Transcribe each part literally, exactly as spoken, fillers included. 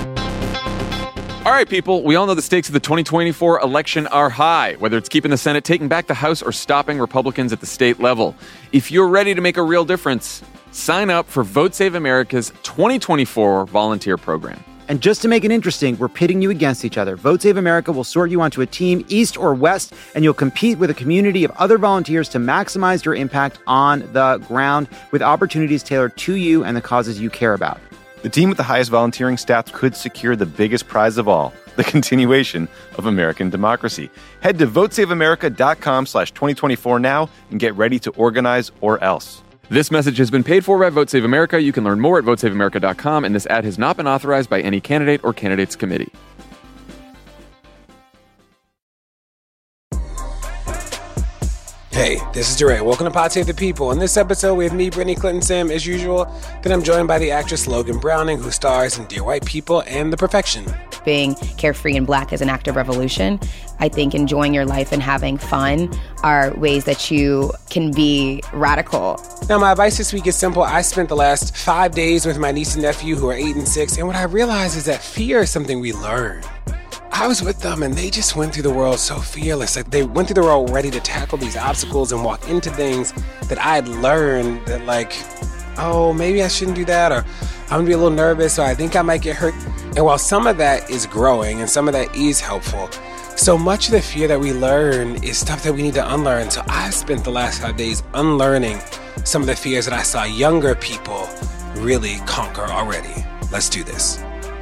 All right, people, we all know the stakes of the twenty twenty-four election are high, whether it's keeping the Senate, taking back the House, or stopping Republicans at the state level. If you're ready to make a real difference, sign up for Vote Save America's twenty twenty-four volunteer program. And just to make it interesting, we're pitting you against each other. Vote Save America will sort you onto a team, east or west, and you'll compete with a community of other volunteers to maximize your impact on the ground with opportunities tailored to you and the causes you care about. The team with the highest volunteering stats could secure the biggest prize of all, the continuation of American democracy. Head to votesaveamerica.com slash 2024 now and get ready to organize or else. This message has been paid for by Vote Save America. You can learn more at vote save america dot com, and this ad has not been authorized by any candidate or candidates committee. Hey, this is DeRay. Welcome to Pod Save the People. In this episode, we have me, Brittany Clinton Sam, as usual. Then I'm joined by the actress Logan Browning, who stars in Dear White People and The Perfection. Being carefree and black is an act of revolution. I think enjoying your life and having fun are ways that you can be radical. Now, my advice this week is simple. I spent the last five days with my niece and nephew who are eight and six, and what I realized is that fear is something we learn. I was with them and they just went through the world so fearless. Like they went through the world ready to tackle these obstacles and walk into things that I had learned that like, oh, maybe I shouldn't do that, or I'm gonna be a little nervous, or I think I might get hurt. And while some of that is growing and some of that is helpful, so much of the fear that we learn is stuff that we need to unlearn. So I've spent the last five days unlearning some of the fears that I saw younger people really conquer already. Let's do this.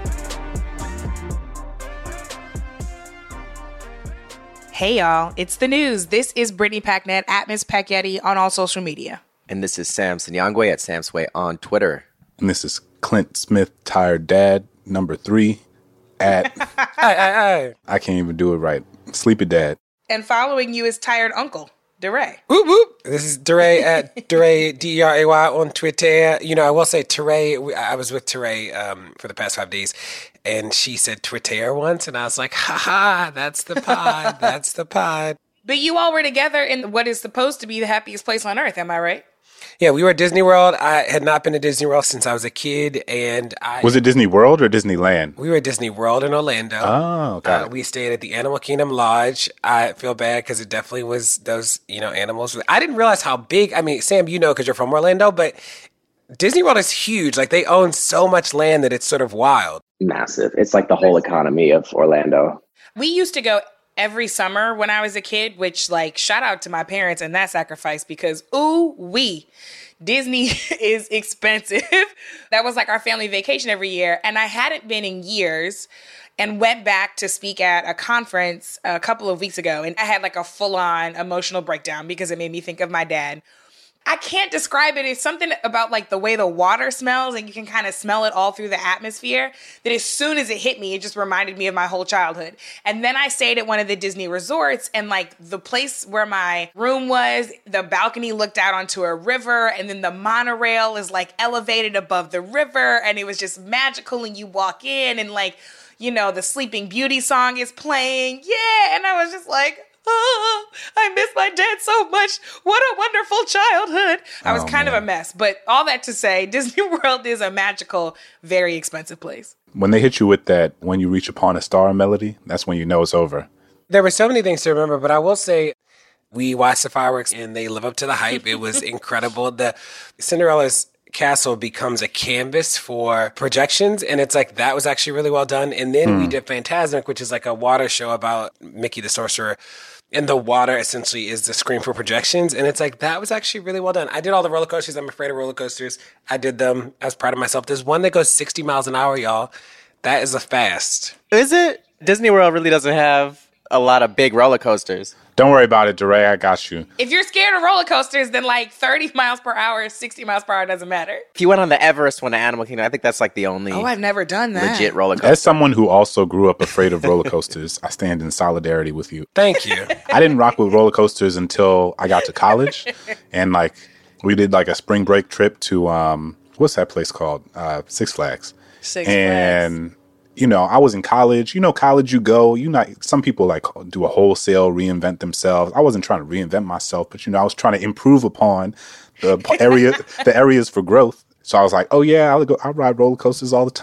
Hey y'all, it's the news. This is Brittany Packnett at Miss Packetti on all social media. And this is Sam Sinyangwe at Samsway on Twitter. And this is Clint Smith, Tired Dad, number three, at... aye, aye, aye. I can't even do it right. Sleepy Dad. And following you is Tired Uncle, DeRay. Whoop, whoop. This is DeRay at DeRay, D E R A Y on Twitter. You know, I will say Teray, I was with Teray um, for the past five days, and she said Twitter once, and I was like, ha ha, that's the pod, that's the pod. But you all were together in what is supposed to be the happiest place on earth, am I right? Yeah, we were at Disney World. I had not been to Disney World since I was a kid, and I... Was it Disney World or Disneyland? We were at Disney World in Orlando. Oh, got uh, it. We stayed at the Animal Kingdom Lodge. I feel bad because it definitely was those, you know, animals. I didn't realize how big... I mean, Sam, you know because you're from Orlando, but Disney World is huge. Like, they own so much land that it's sort of wild. Massive. It's like the whole economy of Orlando. We used to go every summer when I was a kid, which, like, shout out to my parents and that sacrifice because, ooh, we... Disney is expensive. That was like our family vacation every year. And I hadn't been in years and went back to speak at a conference a couple of weeks ago. And I had like a full-on emotional breakdown because it made me think of my dad. I can't describe it. It's something about like the way the water smells and you can kind of smell it all through the atmosphere that as soon as it hit me, it just reminded me of my whole childhood. And then I stayed at one of the Disney resorts and like the place where my room was, the balcony looked out onto a river and then the monorail is like elevated above the river and it was just magical and you walk in and like, you know, the Sleeping Beauty song is playing. Yeah. And I was just like, oh, I miss my dad so much. What a wonderful childhood. I was oh, kind man. of a mess. But all that to say, Disney World is a magical, very expensive place. When they hit you with that, when you reach upon a star melody, that's when you know it's over. There were so many things to remember, but I will say we watched the fireworks and they live up to the hype. It was incredible. The Cinderella's castle becomes a canvas for projections, and it's like that was actually really well done. And then mm. we did Fantasmic, which is like a water show about Mickey the Sorcerer. And the water essentially is the screen for projections. And it's like, that was actually really well done. I did all the roller coasters. I'm afraid of roller coasters. I did them. I was proud of myself. There's one that goes sixty miles an hour, y'all. That is a fast. Is it? Disney World really doesn't have a lot of big roller coasters. Don't worry about it, DeRay. I got you. If you're scared of roller coasters, then like thirty miles per hour, sixty miles per hour doesn't matter. If you went on the Everest one, the Animal Kingdom, I think that's like the only oh, I've never done that. legit roller coaster. As someone who also grew up afraid of roller coasters, I stand in solidarity with you. Thank you. I didn't rock with roller coasters until I got to college. And like we did like a spring break trip to, um, what's that place called? Uh, Six Flags. Six and, Flags. You know, I was in college. You know, college you go, you not, some people like do a wholesale reinvent themselves. I wasn't trying to reinvent myself, but you know, I was trying to improve upon the area, the areas for growth. So I was like, oh yeah, I'll go, I ride roller coasters all the time.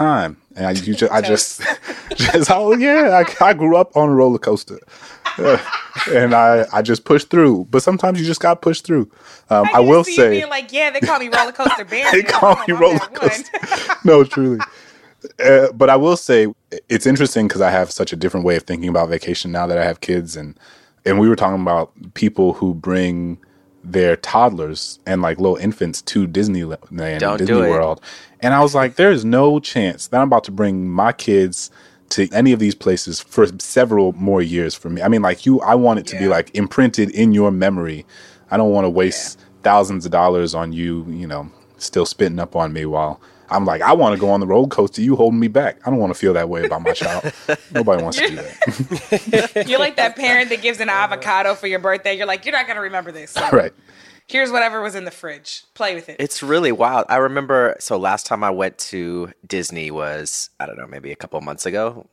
And I, you just, I just, just, oh yeah, I, I grew up on a roller coaster. Uh, and I, I just pushed through. But sometimes you just got pushed through. Um, I, I will see say. You being like, yeah, they call me roller coaster bear. They call me roller coaster. No, truly. Uh, but I will say it's interesting because I have such a different way of thinking about vacation now that I have kids. And, and we were talking about people who bring their toddlers and like little infants to Disneyland, Don't Disney do it. World. And I was like, there is no chance that I'm about to bring my kids to any of these places for several more years for me. I mean, like you, I want it to Yeah. be like imprinted in your memory. I don't want to waste yeah. thousands of dollars on you, you know, still spitting up on me while I'm like, I want to go on the roller coaster. You holding me back. I don't want to feel that way about my child. Nobody wants to do that. You're like that parent that gives an avocado for your birthday. You're like, you're not going to remember this. So Right. Here's whatever was in the fridge. Play with it. It's really wild. I remember, so last time I went to Disney was, I don't know, maybe a couple of months ago.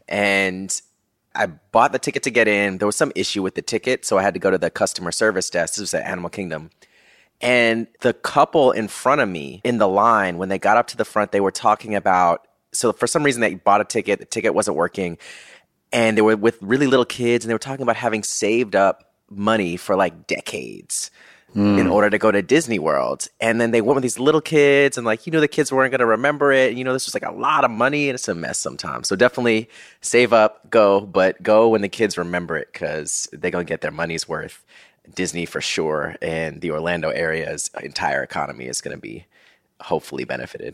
And I bought the ticket to get in. There was some issue with the ticket, so I had to go to the customer service desk. This was at Animal Kingdom. And the couple in front of me in the line, when they got up to the front, they were talking about, so for some reason they bought a ticket, the ticket wasn't working, and they were with really little kids, and they were talking about having saved up money for like decades mm. in order to go to Disney World. And then they went with these little kids, and like, you know, the kids weren't going to remember it. You know, this was like a lot of money, and it's a mess sometimes. So definitely save up, go, but go when the kids remember it, because they're going to get their money's worth. Disney for sure, and the Orlando area's entire economy is going to be hopefully benefited.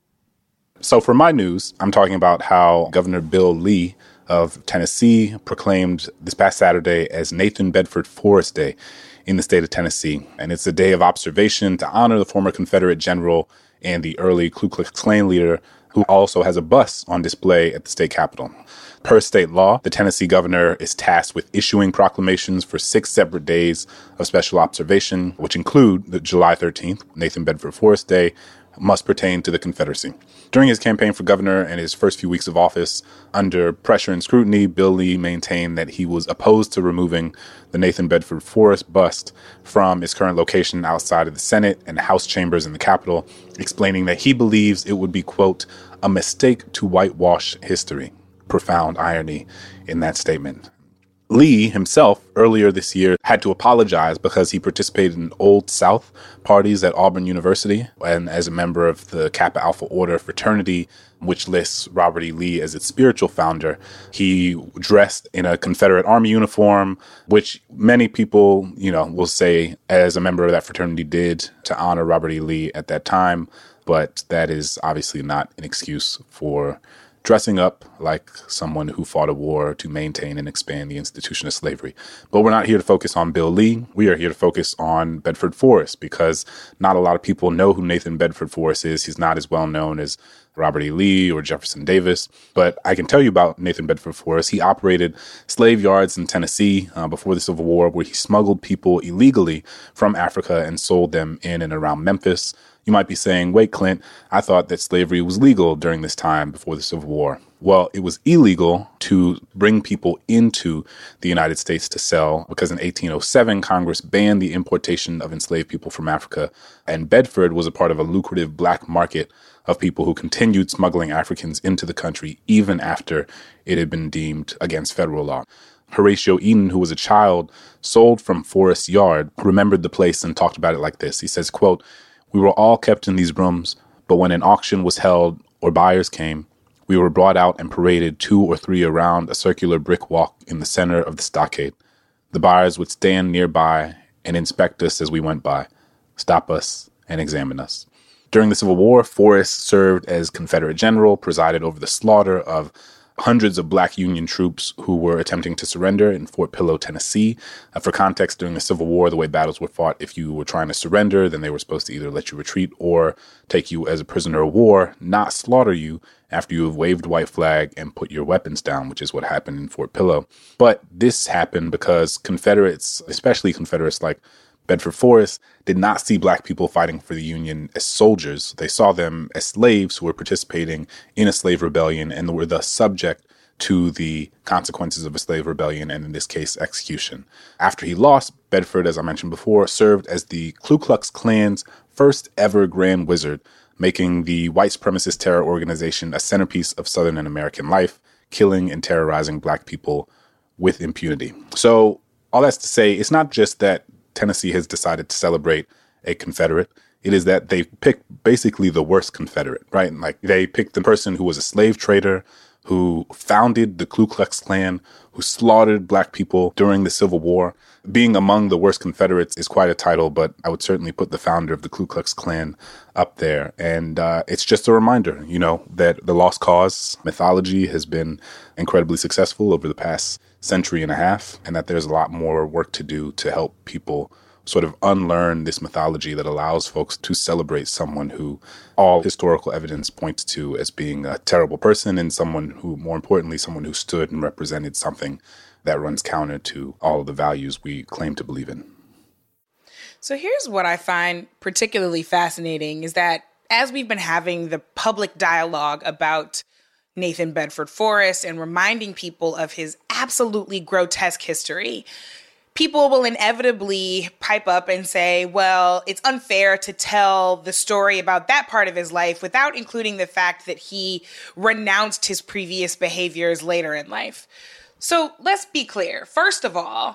So for my news, I'm talking about how Governor Bill Lee of Tennessee proclaimed this past Saturday as Nathan Bedford Forrest Day in the state of Tennessee. And it's a day of observation to honor the former Confederate general and the early Ku Klux Klan leader, who also has a bus on display at the state capitol. Per state law, the Tennessee governor is tasked with issuing proclamations for six separate days of special observation, which include the July thirteenth, Nathan Bedford Forrest Day, must pertain to the Confederacy. During his campaign for governor and his first few weeks of office, under pressure and scrutiny, Bill Lee maintained that he was opposed to removing the Nathan Bedford Forrest bust from its current location outside of the Senate and House chambers in the Capitol, explaining that he believes it would be, quote, a mistake to whitewash history. Profound irony in that statement. Lee himself, earlier this year, had to apologize because he participated in Old South parties at Auburn University, and as a member of the Kappa Alpha Order fraternity, which lists Robert E. Lee as its spiritual founder, he dressed in a Confederate Army uniform, which many people, you know, will say as a member of that fraternity did to honor Robert E. Lee at that time, but that is obviously not an excuse for dressing up like someone who fought a war to maintain and expand the institution of slavery. But we're not here to focus on Bill Lee. We are here to focus on Bedford Forrest, because not a lot of people know who Nathan Bedford Forrest is. He's not as well known as Robert E. Lee or Jefferson Davis. But I can tell you about Nathan Bedford Forrest. He operated slave yards in Tennessee uh, before the Civil War, where he smuggled people illegally from Africa and sold them in and around Memphis. You might be saying, wait, Clint, I thought that slavery was legal during this time before the Civil War. Well, it was illegal to bring people into the United States to sell because in eighteen oh seven, Congress banned the importation of enslaved people from Africa, and Bedford was a part of a lucrative black market of people who continued smuggling Africans into the country even after it had been deemed against federal law. Horatio Eaton, who was a child sold from Forest Yard, remembered the place and talked about it like this. He says, quote, "We were all kept in these rooms, but when an auction was held or buyers came, we were brought out and paraded two or three around a circular brick walk in the center of the stockade. The buyers would stand nearby and inspect us as we went by, stop us, and examine us." During the Civil War, Forrest served as Confederate general, presided over the slaughter of hundreds of black Union troops who were attempting to surrender in Fort Pillow, Tennessee. Uh, for context, during the Civil War, the way battles were fought, if you were trying to surrender, then they were supposed to either let you retreat or take you as a prisoner of war, not slaughter you after you have waved a white flag and put your weapons down, which is what happened in Fort Pillow. But this happened because Confederates, especially Confederates like Bedford Forrest, did not see black people fighting for the Union as soldiers. They saw them as slaves who were participating in a slave rebellion and were thus subject to the consequences of a slave rebellion, and in this case, execution. After he lost, Bedford, as I mentioned before, served as the Ku Klux Klan's first ever Grand Wizard, making the white supremacist terror organization a centerpiece of Southern and American life, killing and terrorizing Black people with impunity. So all that's to say, it's not just that Tennessee has decided to celebrate a Confederate. It is that they picked basically the worst Confederate, right? Like they picked the person who was a slave trader, who founded the Ku Klux Klan, who slaughtered Black people during the Civil War. Being among the worst Confederates is quite a title, but I would certainly put the founder of the Ku Klux Klan up there. And uh, it's just a reminder, you know, that the Lost Cause mythology has been incredibly successful over the past century and a half, and that there's a lot more work to do to help people sort of unlearn this mythology that allows folks to celebrate someone who all historical evidence points to as being a terrible person, and someone who, more importantly, someone who stood and represented something that runs counter to all of the values we claim to believe in. So here's what I find particularly fascinating is that as we've been having the public dialogue about Nathan Bedford Forrest and reminding people of his absolutely grotesque history, people will inevitably pipe up and say, well, it's unfair to tell the story about that part of his life without including the fact that he renounced his previous behaviors later in life. So let's be clear. First of all,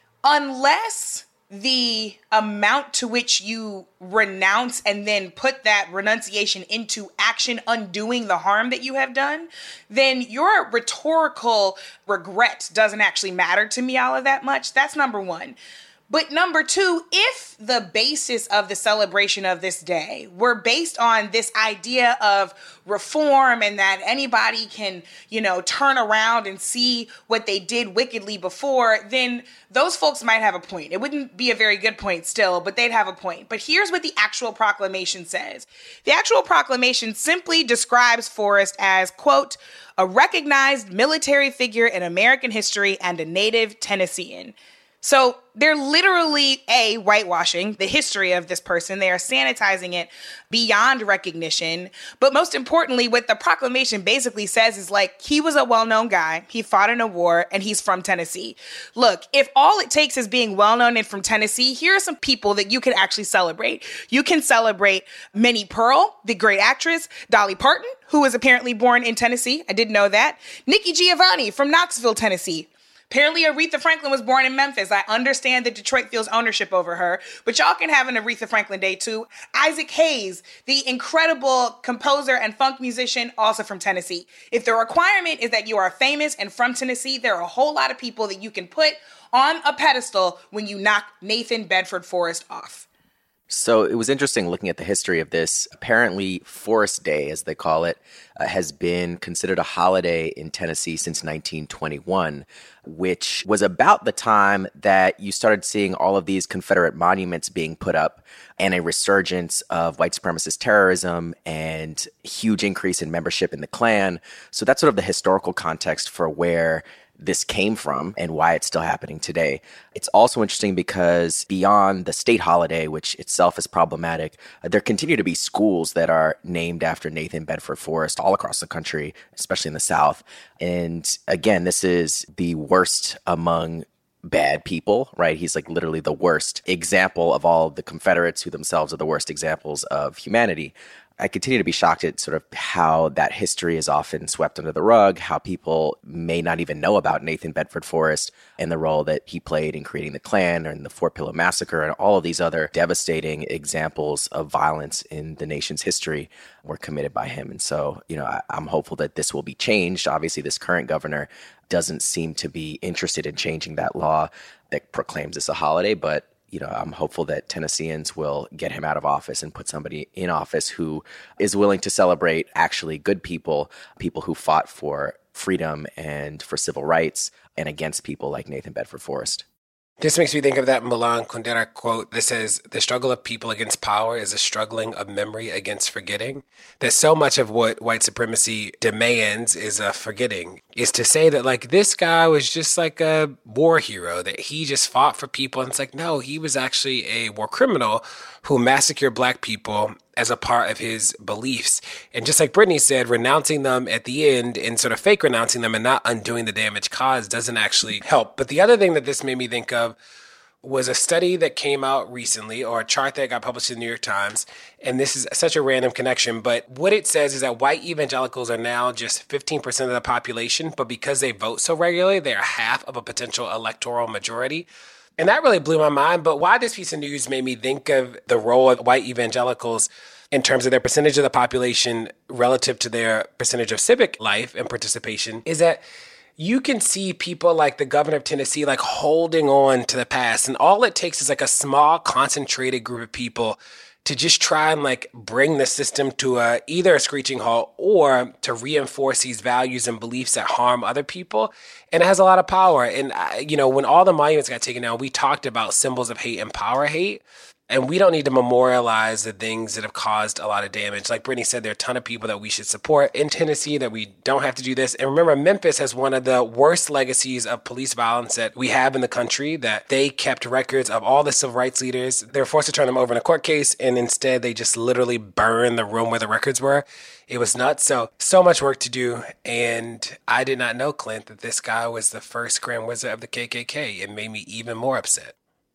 unless the amount to which you renounce and then put that renunciation into action, undoing the harm that you have done, then your rhetorical regret doesn't actually matter to me all of that much. That's number one. But number two, if the basis of the celebration of this day were based on this idea of reform and that anybody can, you know, turn around and see what they did wickedly before, then those folks might have a point. It wouldn't be a very good point still, but they'd have a point. But here's what the actual proclamation says. The actual proclamation simply describes Forrest as, quote, a recognized military figure in American history and a native Tennessean. So they're literally, A, whitewashing the history of this person. They are sanitizing it beyond recognition. But most importantly, what the proclamation basically says is like, he was a well-known guy. He fought in a war and he's from Tennessee. Look, if all it takes is being well-known and from Tennessee, here are some people that you can actually celebrate. You can celebrate Minnie Pearl, the great actress, Dolly Parton, who was apparently born in Tennessee. I didn't know that. Nikki Giovanni from Knoxville, Tennessee. Apparently, Aretha Franklin was born in Memphis. I understand that Detroit feels ownership over her, but y'all can have an Aretha Franklin day too. Isaac Hayes, the incredible composer and funk musician, also from Tennessee. If the requirement is that you are famous and from Tennessee, there are a whole lot of people that you can put on a pedestal when you knock Nathan Bedford Forrest off. So it was interesting looking at the history of this. Apparently, Forrest Day, as they call it, uh, has been considered a holiday in Tennessee since nineteen twenty-one, which was about the time that you started seeing all of these Confederate monuments being put up and a resurgence of white supremacist terrorism and huge increase in membership in the Klan. So that's sort of the historical context for where this came from and why it's still happening today. It's also interesting because beyond the state holiday, which itself is problematic, uh, there continue to be schools that are named after Nathan Bedford Forrest all across the country, especially in the South. And again, this is the worst among bad people, right? He's like literally the worst example of all the Confederates who themselves are the worst examples of humanity. I continue to be shocked at sort of how that history is often swept under the rug, how people may not even know about Nathan Bedford Forrest and the role that he played in creating the Klan and the Fort Pillow Massacre and all of these other devastating examples of violence in the nation's history were committed by him. And so, you know, I, I'm hopeful that this will be changed. Obviously, this current governor doesn't seem to be interested in changing that law that proclaims this a holiday, but you know, I'm hopeful that Tennesseans will get him out of office and put somebody in office who is willing to celebrate actually good people, people who fought for freedom and for civil rights and against people like Nathan Bedford Forrest. This makes me think of that Milan Kundera quote that says, the struggle of people against power is a struggling of memory against forgetting. That so much of what white supremacy demands is a forgetting, is to say that like this guy was just like a war hero, that he just fought for people. And it's like, no, he was actually a war criminal who massacred Black people as a part of his beliefs. And just like Brittany said, renouncing them at the end and sort of fake renouncing them and not undoing the damage caused doesn't actually help. But the other thing that this made me think of was a study that came out recently, or a chart that got published in the New York Times. And this is such a random connection, but what it says is that white evangelicals are now just fifteen percent of the population, but because they vote so regularly, they are half of a potential electoral majority. And that really blew my mind. But why this piece of news made me think of the role of white evangelicals in terms of their percentage of the population relative to their percentage of civic life and participation is that you can see people like the governor of Tennessee, like holding on to the past. And all it takes is like a small, concentrated group of people to just try and like bring the system to a, either a screeching halt or to reinforce these values and beliefs that harm other people. And it has a lot of power. And, uh, you know, when all the monuments got taken down, we talked about symbols of hate and power hate. And we don't need to memorialize the things that have caused a lot of damage. Like Brittany said, there are a ton of people that we should support in Tennessee, that we don't have to do this. And remember, Memphis has one of the worst legacies of police violence that we have in the country, that they kept records of all the civil rights leaders. They were forced to turn them over in a court case, and instead they just literally burned the room where the records were. It was nuts. So, so much work to do. And I did not know, Clint, that this guy was the first Grand Wizard of the K K K. It made me even more upset.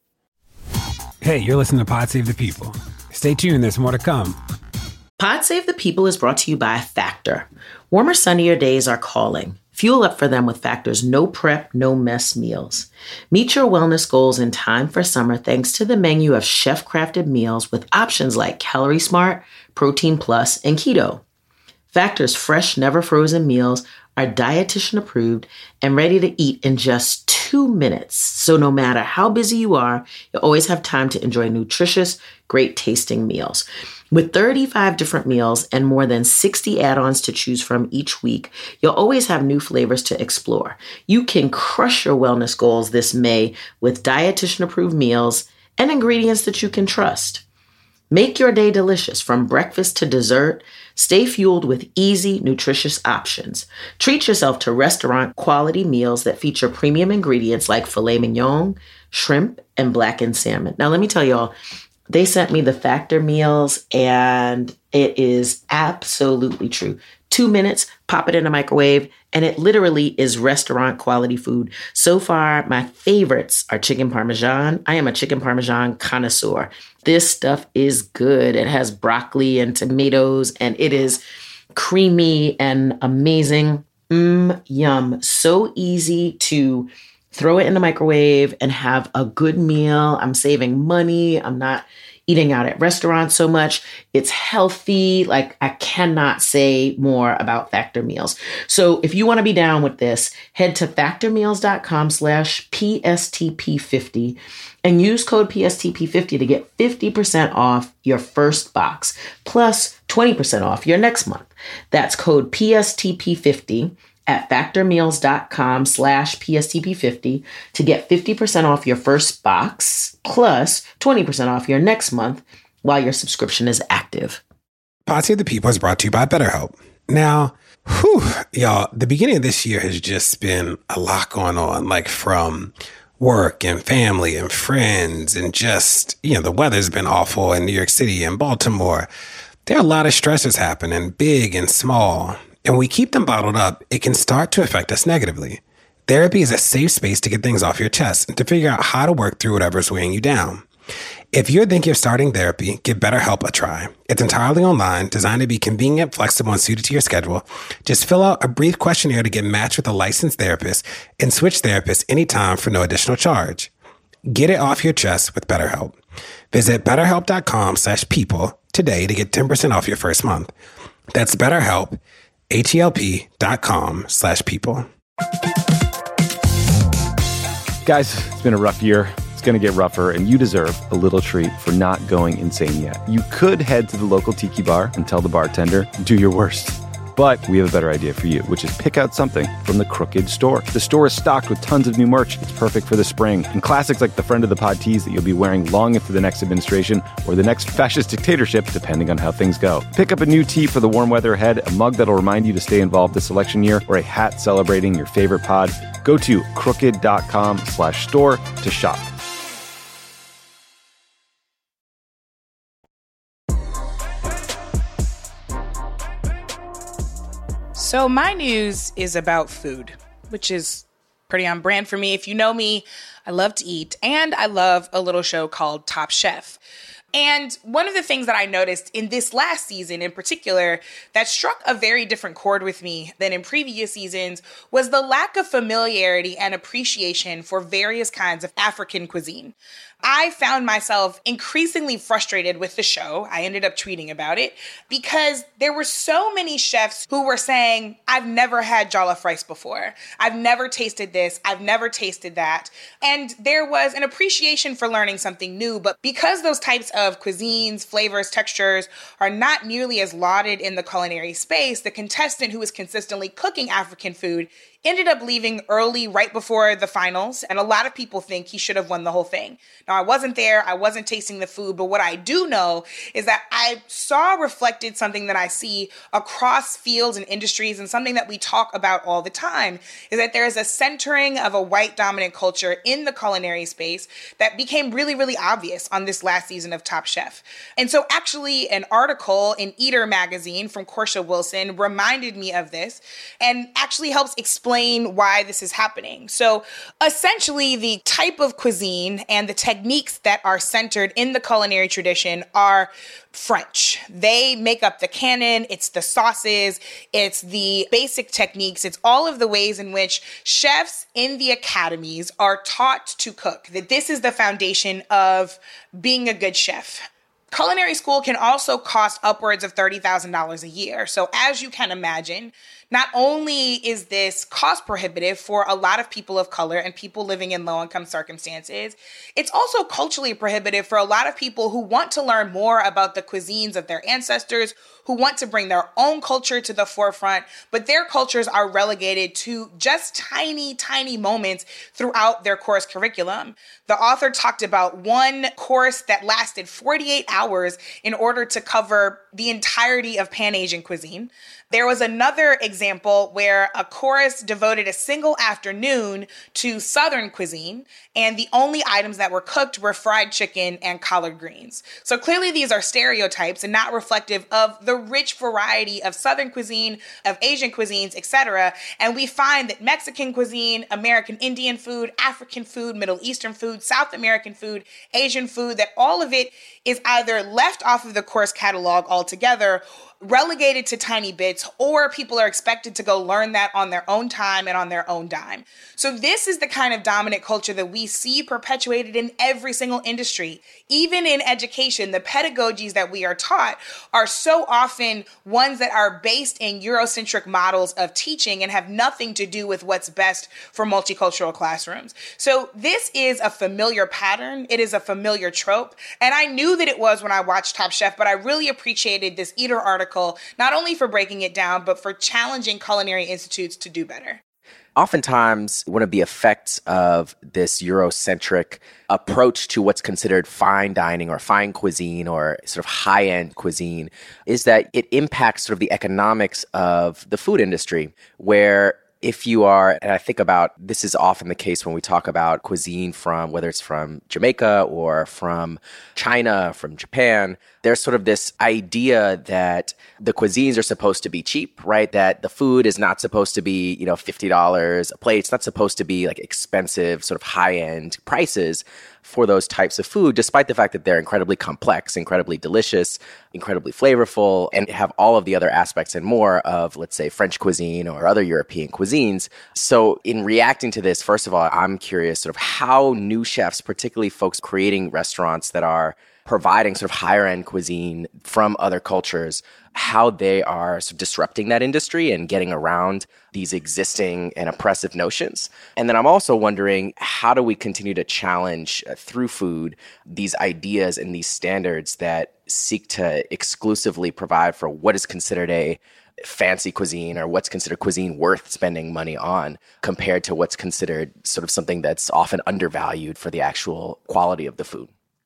Hey, you're listening to Pod Save the People. Stay tuned, there's more to come. Pod Save the People is brought to you by Factor. Warmer, sunnier days are calling. Fuel up for them with Factor's no prep, no mess meals. Meet your wellness goals in time for summer thanks to the menu of chef-crafted meals with options like Calorie Smart, Protein Plus, and Keto. Factor's fresh, never frozen meals are dietitian approved and ready to eat in just two minutes. So no matter how busy you are, you always have time to enjoy nutritious, great tasting meals. With thirty-five different meals and more than sixty add-ons to choose from each week, you'll always have new flavors to explore. You can crush your wellness goals this May with dietitian approved meals and ingredients that you can trust. Make your day delicious from breakfast to dessert. Stay fueled with easy, nutritious options. Treat yourself to restaurant-quality meals that feature premium ingredients like filet mignon, shrimp, and blackened salmon. Now, let me tell y'all, they sent me the Factor meals, and it is absolutely true. Two minutes, pop it in a microwave, and it literally is restaurant-quality food. So far, my favorites are chicken parmesan. I am a chicken parmesan connoisseur. This stuff is good. It has broccoli and tomatoes, and it is creamy and amazing. Mmm, yum. So easy to throw it in the microwave and have a good meal. I'm saving money. I'm not eating out at restaurants so much. It's healthy. Like, I cannot say more about Factor meals. So if you want to be down with this, head to factormeals.com slash PSTP50 and use code P S T P fifty to get fifty percent off your first box, plus twenty percent off your next month. That's code P S T P fifty at factormeals.com slash PSTP50 to get fifty percent off your first box, plus twenty percent off your next month while your subscription is active. Pod Save the People is brought to you by BetterHelp. Now, whew, y'all, the beginning of this year has just been a lot going on, like from work and family and friends, and just, you know, the weather's been awful in New York City and Baltimore. There are a lot of stressors happening, big and small. And when we keep them bottled up, it can start to affect us negatively. Therapy is a safe space to get things off your chest and to figure out how to work through whatever's weighing you down. If you're thinking of starting therapy, give BetterHelp a try. It's entirely online, designed to be convenient, flexible, and suited to your schedule. Just fill out a brief questionnaire to get matched with a licensed therapist and switch therapists anytime for no additional charge. Get it off your chest with BetterHelp. Visit betterhelp.com slash people today to get ten percent off your first month. That's BetterHelp, H-E-L-P dot com slash people. Guys, it's been a rough year. It's going to get rougher, and you deserve a little treat for not going insane yet. You could head to the local tiki bar and tell the bartender, do your worst. But we have a better idea for you, which is pick out something from the Crooked store. The store is stocked with tons of new merch. It's perfect for the spring. And classics like the Friend of the Pod tees that you'll be wearing long into the next administration or the next fascist dictatorship, depending on how things go. Pick up a new tee for the warm weather ahead, a mug that'll remind you to stay involved this election year, or a hat celebrating your favorite pod. Go to crooked.com slash store to shop. So my news is about food, which is Pretty on brand for me. If you know me, I love to eat, and I love a little show called Top Chef. And one of the things that I noticed in this last season in particular that struck a very different chord with me than in previous seasons was the lack of familiarity and appreciation for various kinds of African cuisine. I found myself increasingly frustrated with the show. I ended up tweeting about it because there were so many chefs who were saying, I've never had jollof rice before. I've never tasted this. I've never tasted that. And there was an appreciation for learning something new. But because those types of cuisines, flavors, textures are not nearly as lauded in the culinary space, the contestant who was consistently cooking African food ended up leaving early right before the finals, and a lot of people think he should have won the whole thing. Now, I wasn't there, I wasn't tasting the food, but what I do know is that I saw reflected something that I see across fields and industries, and something that we talk about all the time, is that there is a centering of a white dominant culture in the culinary space that became really, really obvious on this last season of Top Chef. And so actually an article in Eater magazine from Corsha Wilson reminded me of this and actually helps explain why this is happening. So essentially, the type of cuisine and the techniques that are centered in the culinary tradition are French. They make up the canon. It's the sauces. It's the basic techniques. It's all of the ways in which chefs in the academies are taught to cook, that this is the foundation of being a good chef. Culinary school can also cost upwards of thirty thousand dollars a year. So as you can imagine, not only is this cost prohibitive for a lot of people of color and people living in low-income circumstances, it's also culturally prohibitive for a lot of people who want to learn more about the cuisines of their ancestors, who want to bring their own culture to the forefront, but their cultures are relegated to just tiny, tiny moments throughout their course curriculum. The author talked about one course that lasted forty-eight hours in order to cover the entirety of Pan-Asian cuisine. There was another example where a chorus devoted a single afternoon to Southern cuisine, and the only items that were cooked were fried chicken and collard greens. So clearly these are stereotypes and not reflective of the rich variety of Southern cuisine, of Asian cuisines, et cetera. And we find that Mexican cuisine, American Indian food, African food, Middle Eastern food, South American food, Asian food, that all of it is either left off of the course catalog altogether, relegated to tiny bits, or people are expected to go learn that on their own time and on their own dime. So this is the kind of dominant culture that we see perpetuated in every single industry. Even in education, the pedagogies that we are taught are so often ones that are based in Eurocentric models of teaching and have nothing to do with what's best for multicultural classrooms. So this is a familiar pattern. It is a familiar trope. And I knew that it was when I watched Top Chef, but I really appreciated this Eater article, not only for breaking it down, but for challenging culinary institutes to do better. Oftentimes, one of the effects of this Eurocentric approach to what's considered fine dining or fine cuisine or sort of high-end cuisine is that it impacts sort of the economics of the food industry, where if you are, and I think about, this is often the case when we talk about cuisine from, whether it's from Jamaica or from China, from Japan, there's sort of this idea that the cuisines are supposed to be cheap, right? That the food is not supposed to be, you know, fifty dollars a plate. It's not supposed to be like expensive, sort of high-end prices for those types of food, despite the fact that they're incredibly complex, incredibly delicious, incredibly flavorful, and have all of the other aspects and more of, let's say, French cuisine or other European cuisines. So in reacting to this, first of all, I'm curious sort of how new chefs, particularly folks creating restaurants that are providing sort of higher end cuisine from other cultures, how they are sort of disrupting that industry and getting around these existing and oppressive notions. And then I'm also wondering, how do we continue to challenge uh, through food these ideas and these standards that seek to exclusively provide for what is considered a fancy cuisine or what's considered cuisine worth spending money on compared to what's considered sort of something that's often undervalued for the actual quality of the food?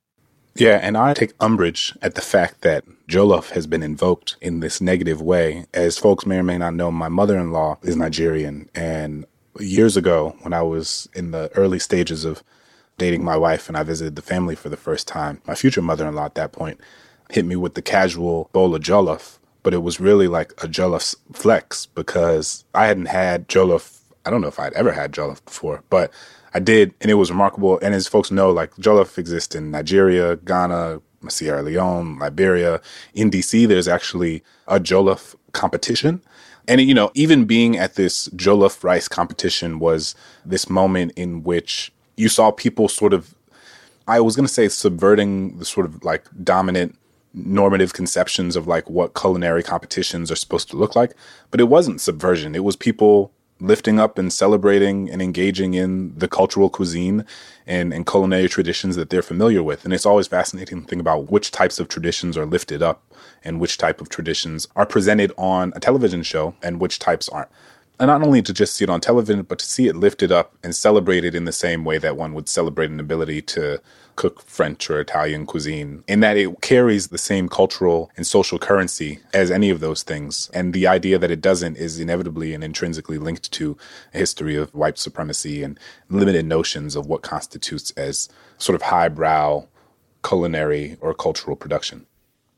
Yeah, and I take umbrage at the fact that jollof has been invoked in this negative way. As folks may or may not know, my mother-in-law is Nigerian. And years ago, when I was in the early stages of dating my wife and I visited the family for the first time, my future mother-in-law at that point hit me with the casual bowl of jollof. But it was really like a jollof flex because I hadn't had jollof I don't know if I'd ever had jollof before, but I did, and it was remarkable. And as folks know, like jollof exists in Nigeria, Ghana, Sierra Leone, Liberia. In D C, there's actually a jollof competition. And, you know, even being at this jollof rice competition was this moment in which you saw people sort of, I was going to say subverting the sort of like dominant normative conceptions of like what culinary competitions are supposed to look like. But it wasn't subversion. It was people lifting up and celebrating and engaging in the cultural cuisine and, and culinary traditions that they're familiar with. And it's always fascinating to think about which types of traditions are lifted up and which type of traditions are presented on a television show and which types aren't. And not only to just see it on television, but to see it lifted up and celebrated in the same way that one would celebrate an ability to cook French or Italian cuisine, in that it carries the same cultural and social currency as any of those things. And the idea that it doesn't is inevitably and intrinsically linked to a history of white supremacy and limited notions of what constitutes as sort of highbrow culinary or cultural production.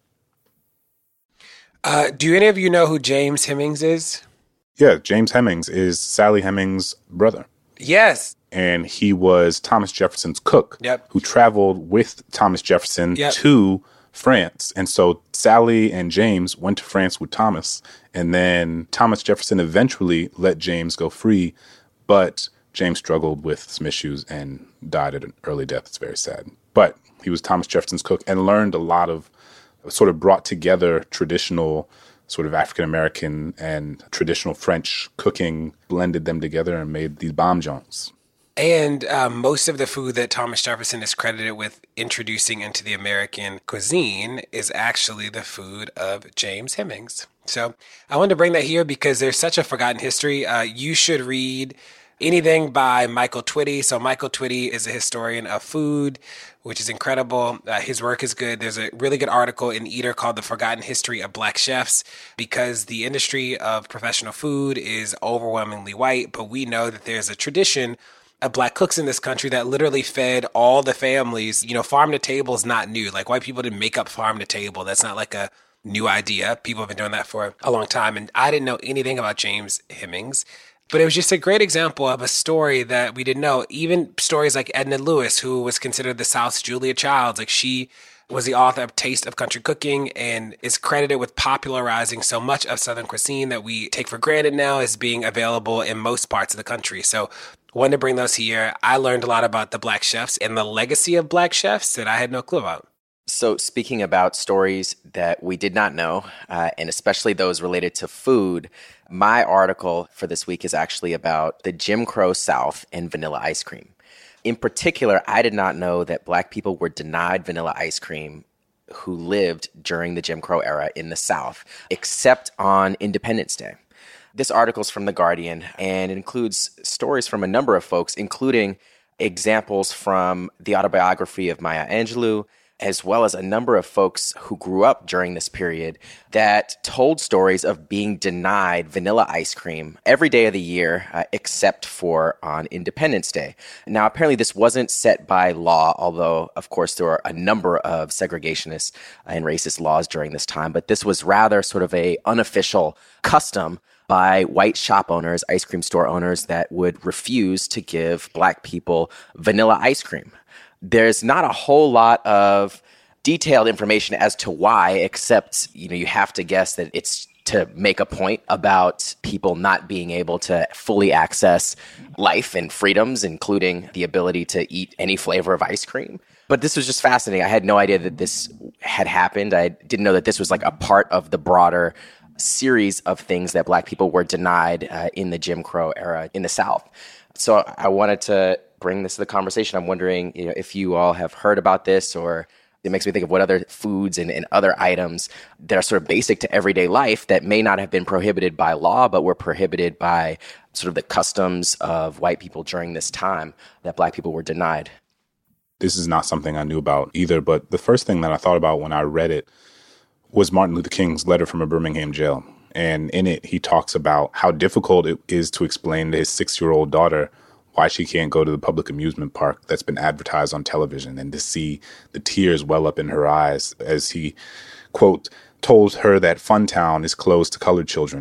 Uh, do any of you know who James Hemings is? Yeah, James Hemings is Sally Hemings' brother. Yes. And he was Thomas Jefferson's cook, yep. who traveled with Thomas Jefferson yep. to France. And so Sally and James went to France with Thomas. And then Thomas Jefferson eventually let James go free. But James struggled with some issues and died at an early death. It's very sad. But he was Thomas Jefferson's cook and learned a lot of, sort of brought together traditional sort of African-American and traditional French cooking, blended them together and made these bomb joints. And um, most of the food that Thomas Jefferson is credited with introducing into the American cuisine is actually the food of James Hemings. So I wanted to bring that here because there's such a forgotten history. Uh, you should read anything by Michael Twitty. So Michael Twitty is a historian of food, which is incredible. Uh, his work is good. There's a really good article in Eater called The Forgotten History of Black Chefs, because the industry of professional food is overwhelmingly white, but we know that there's a tradition of Black cooks in this country that literally fed all the families. You know, farm to table is not new. Like, white people didn't make up farm to table. That's not like a new idea. People have been doing that for a long time. And I didn't know anything about James Hemings, but it was just a great example of a story that we didn't know. Even stories like Edna Lewis, who was considered the South's Julia Childs, like she was the author of Taste of Country Cooking and is credited with popularizing so much of Southern cuisine that we take for granted now as being available in most parts of the country. So wanted to bring those here. I learned a lot about the Black chefs and the legacy of Black chefs that I had no clue about. So speaking about stories that we did not know, uh, and especially those related to food, my article for this week is actually about the Jim Crow South and vanilla ice cream. In particular, I did not know that Black people were denied vanilla ice cream who lived during the Jim Crow era in the South, except on Independence Day. This article is from The Guardian, and it includes stories from a number of folks, including examples from the autobiography of Maya Angelou, as well as a number of folks who grew up during this period that told stories of being denied vanilla ice cream every day of the year, uh, except for on Independence Day. Now, apparently this wasn't set by law, although, of course, there were a number of segregationist and racist laws during this time, but this was rather sort of a unofficial custom by white shop owners, ice cream store owners that would refuse to give Black people vanilla ice cream. There's not a whole lot of detailed information as to why, except, you know, you have to guess that it's to make a point about people not being able to fully access life and freedoms, including the ability to eat any flavor of ice cream. But this was just fascinating. I had no idea that this had happened. I didn't know that this was like a part of the broader series of things that Black people were denied uh, in the Jim Crow era in the South. So I wanted to bring this to the conversation. I'm wondering, you know, if you all have heard about this, or it makes me think of what other foods and, and other items that are sort of basic to everyday life that may not have been prohibited by law, but were prohibited by sort of the customs of white people during this time that Black people were denied. This is not something I knew about either, but the first thing that I thought about when I read it was Martin Luther King's letter from a Birmingham jail. And in it, he talks about how difficult it is to explain to his six-year-old daughter why she can't go to the public amusement park that's been advertised on television, and to see the tears well up in her eyes as he, quote, told her that Funtown is closed to colored children.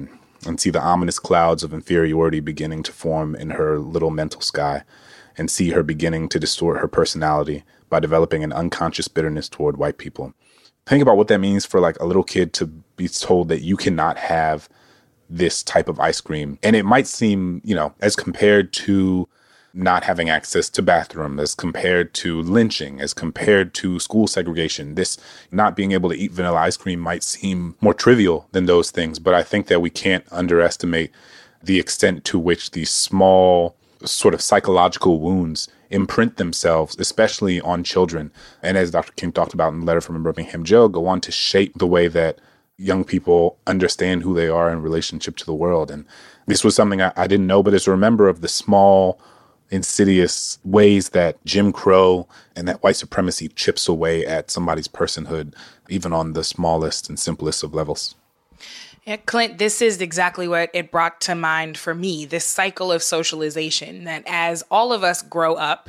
and see the ominous clouds of inferiority beginning to form in her little mental sky, and see her beginning to distort her personality by developing an unconscious bitterness toward white people. Think about what that means for like a little kid to be told that you cannot have this type of ice cream. And it might seem, you know, as compared to not having access to bathroom, as compared to lynching, as compared to school segregation, this not being able to eat vanilla ice cream might seem more trivial than those things. But I think that we can't underestimate the extent to which these small sort of psychological wounds imprint themselves, especially on children. And as Doctor King talked about in the letter from a Birmingham jail, go on to shape the way that young people understand who they are in relationship to the world. And this was something I, I didn't know, but as a remember of the small, insidious ways that Jim Crow and that white supremacy chips away at somebody's personhood, even on the smallest and simplest of levels. Yeah, Clint, this is exactly what it brought to mind for me, this cycle of socialization, that as all of us grow up,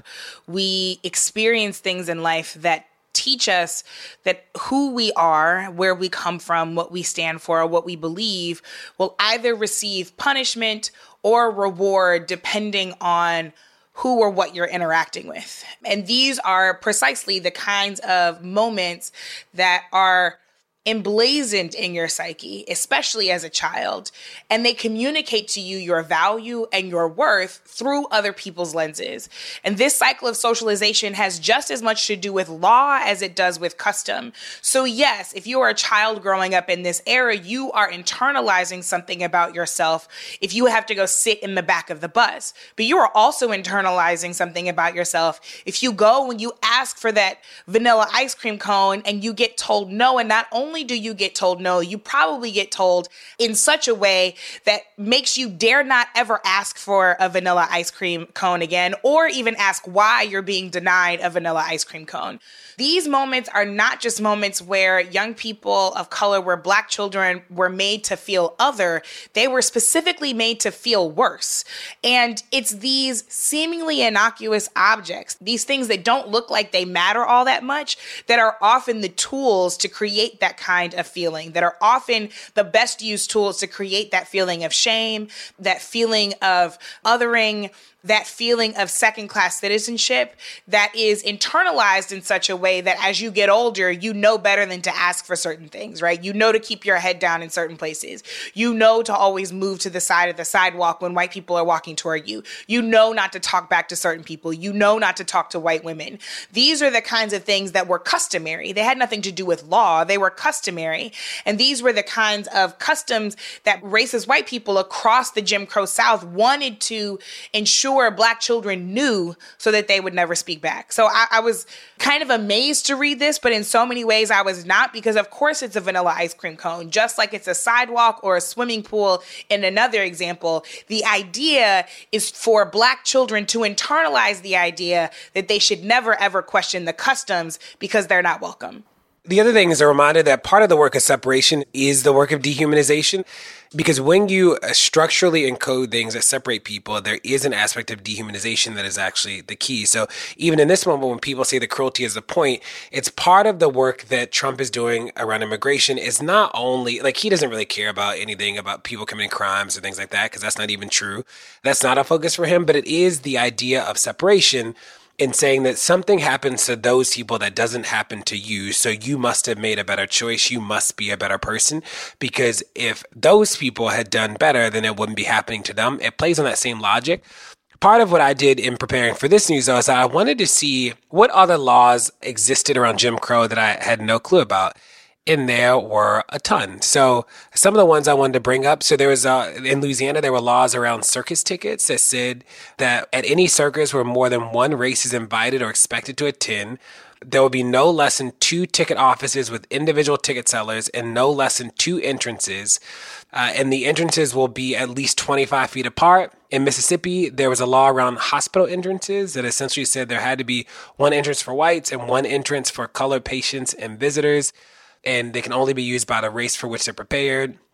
we experience things in life that teach us that who we are, where we come from, what we stand for, what we believe will either receive punishment or reward depending on who or what you're interacting with. And these are precisely the kinds of moments that are emblazoned in your psyche, especially as a child, and they communicate to you your value and your worth through other people's lenses. And this cycle of socialization has just as much to do with law as it does with custom. So yes, if you are a child growing up in this era, you are internalizing something about yourself if you have to go sit in the back of the bus. But you are also internalizing something about yourself if you go and you ask for that vanilla ice cream cone and you get told no, and not only do you get told no, you probably get told in such a way that makes you dare not ever ask for a vanilla ice cream cone again, or even ask why you're being denied a vanilla ice cream cone. These moments are not just moments where young people of color, where Black children were made to feel other, they were specifically made to feel worse. And it's these seemingly innocuous objects, these things that don't look like they matter all that much, that are often the tools to create that kind of feeling, that are often the best used tools to create that feeling of shame, that feeling of othering, that feeling of second-class citizenship that is internalized in such a way that as you get older, you know better than to ask for certain things, right? You know to keep your head down in certain places. You know to always move to the side of the sidewalk when white people are walking toward you. You know not to talk back to certain people. You know not to talk to white women. These are the kinds of things that were customary. They had nothing to do with law. They were customary. And these were the kinds of customs that racist white people across the Jim Crow South wanted to ensure Black children knew so that they would never speak back. So I, I was kind of amazed to read this, but in so many ways I was not, because of course it's a vanilla ice cream cone, just like it's a sidewalk or a swimming pool in another example. The idea is for Black children to internalize the idea that they should never ever question the customs because they're not welcome. The other thing is a reminder that part of the work of separation is the work of dehumanization. Because when you structurally encode things that separate people, there is an aspect of dehumanization that is actually the key. So even in this moment, when people say the cruelty is the point, it's part of the work that Trump is doing around immigration is not only, like, he doesn't really care about anything about people committing crimes or things like that, because that's not even true. That's not a focus for him, but it is the idea of separation in saying that something happens to those people that doesn't happen to you. So you must have made a better choice. You must be a better person, because if those people had done better, then it wouldn't be happening to them. It plays on that same logic. Part of what I did in preparing for this news, though, is I wanted to see what other laws existed around Jim Crow that I had no clue about. And there were a ton. So some of the ones I wanted to bring up. So there was, uh, in Louisiana, there were laws around circus tickets that said that at any circus where more than one race is invited or expected to attend, there will be no less than two ticket offices with individual ticket sellers and no less than two entrances. Uh, and the entrances will be at least twenty-five feet apart. In Mississippi, there was a law around hospital entrances that essentially said there had to be one entrance for whites and one entrance for colored patients and visitors, and they can only be used by the race for which they're prepared.